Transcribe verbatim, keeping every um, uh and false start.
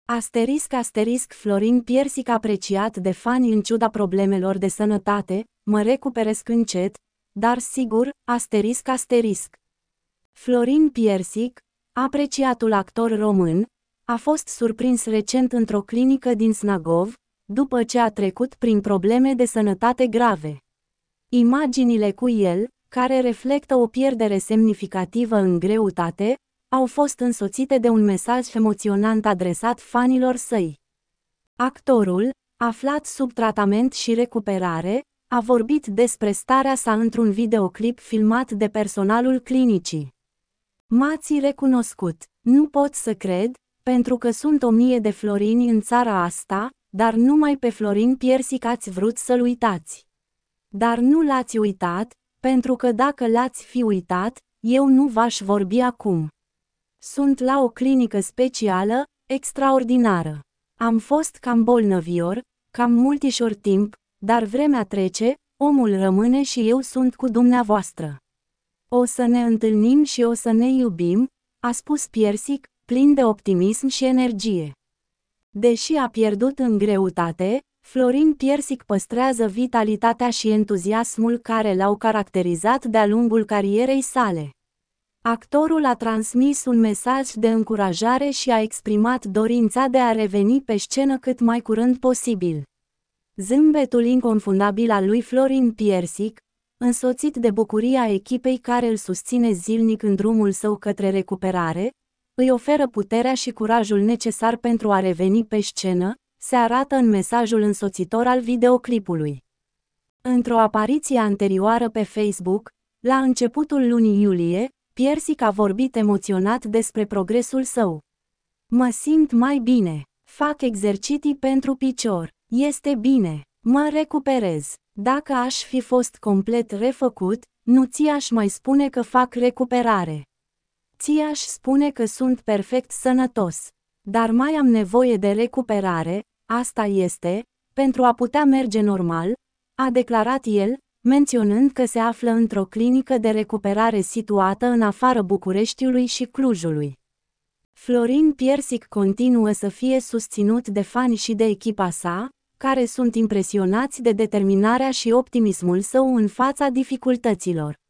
Asterisc asterisc Florin Piersic apreciat de fani în ciuda problemelor de sănătate, mă recuperesc încet, dar sigur, asterisc asterisc. Florin Piersic, apreciatul actor român, a fost surprins recent într-o clinică din Snagov, după ce a trecut prin probleme de sănătate grave. Imaginile cu el, care reflectă o pierdere semnificativă în greutate, au fost însoțite de un mesaj emoționant adresat fanilor săi. Actorul, aflat sub tratament și recuperare, a vorbit despre starea sa într-un videoclip filmat de personalul clinicii. M-ați recunoscut, nu pot să cred, pentru că sunt o mie de florini în țara asta, dar numai pe Florin Piersic ați vrut să-l uitați. Dar nu l-ați uitat, pentru că dacă l-ați fi uitat, eu nu v-aș vorbi acum. Sunt la o clinică specială, extraordinară. Am fost cam bolnăvior, cam multișor timp, dar vremea trece, omul rămâne și eu sunt cu dumneavoastră. O să ne întâlnim și o să ne iubim, a spus Piersic, plin de optimism și energie. Deși a pierdut în greutate, Florin Piersic păstrează vitalitatea și entuziasmul care l-au caracterizat de-a lungul carierei sale. Actorul a transmis un mesaj de încurajare și a exprimat dorința de a reveni pe scenă cât mai curând posibil. Zâmbetul inconfundabil al lui Florin Piersic, însoțit de bucuria echipei care îl susține zilnic în drumul său către recuperare, îi oferă puterea și curajul necesar pentru a reveni pe scenă, se arată în mesajul însoțitor al videoclipului. Într-o apariție anterioară pe Facebook, la începutul lunii iulie, Piersic a vorbit emoționat despre progresul său. Mă simt mai bine, fac exerciții pentru picior, este bine, mă recuperez. Dacă aș fi fost complet refăcut, nu ți-aș mai spune că fac recuperare. Ți-aș spune că sunt perfect sănătos. Dar mai am nevoie de recuperare, asta este, pentru a putea merge normal, a declarat el, menționând că se află într-o clinică de recuperare situată în afara Bucureștiului și Clujului. Florin Piersic continuă să fie susținut de fani și de echipa sa, care sunt impresionați de determinarea și optimismul său în fața dificultăților.